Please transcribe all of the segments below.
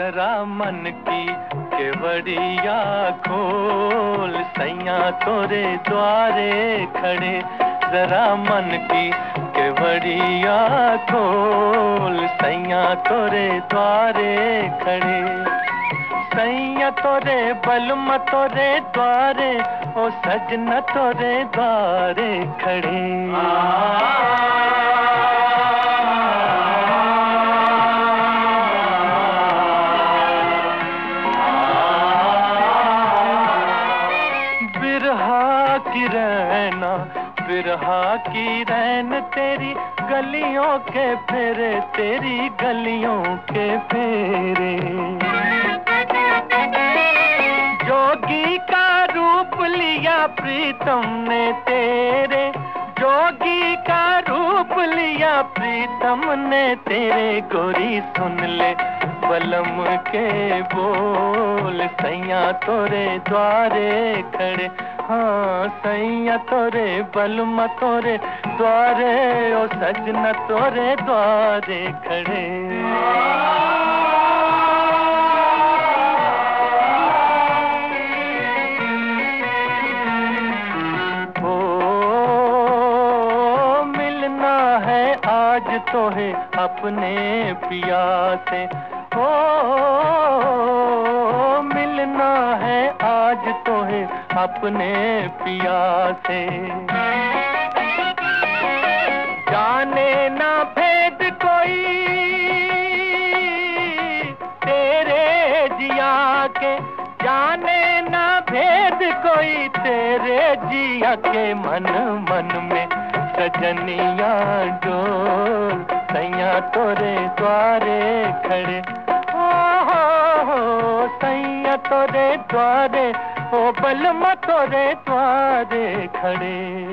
जरा मन की केवड़िया खोल, सैया तोरे द्वारे खड़े। जरा मन की केवड़िया खोल, सैया तोरे द्वारे खड़े। सैया तोरे बलम तोरे द्वारे, ओ सजना तोरे द्वारे खड़े। बिरहा की रैना, बिरहा की रैन तेरी गलियों के फेरे, तेरी गलियों के फेरे। जोगी का रूप लिया प्रीतम ने तेरे, जोगी का रूप लिया प्रीतम ने तेरे। गोरी सुन ले बलम के बोल, सैया तोरे द्वारे खड़े। हाँ सैया तोरे बलम तोरे द्वारे, ओ सजना तोरे द्वारे खड़े। आज तो है अपने पिया से, ओ मिलना है आज तो है अपने पिया से। जाने ना भेद कोई तेरे जिया के, जाने ना भेद कोई तेरे जिया के। मन मन में सजनिया डोल, सैया तोरे द्वारे खड़े। हो सैया तोरे द्वारे, ओ बलम तोरे द्वारे खड़े।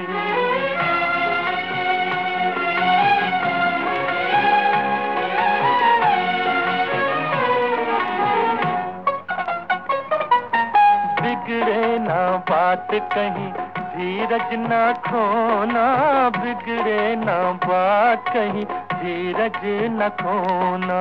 बिगड़े ना बात कहीं, धीरज ना खोना, बिगड़े ना बात कहीं, धीरज न खोना।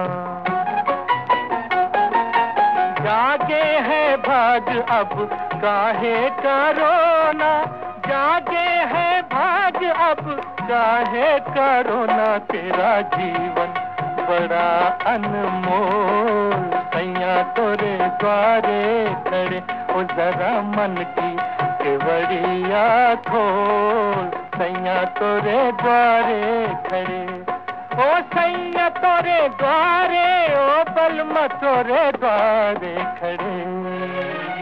जागे है भाग अब काहे करोना, जागे है भाग अब काहे करोना। तेरा जीवन बड़ा अनमोल, सैया तोरे द्वारे खड़े। ओ जरा मन की केवड़िया खोल, सैया तोरे द्वारे खड़े। ओ सैया तोरे द्वारे, ओ बलम तोरे द्वारे खड़े।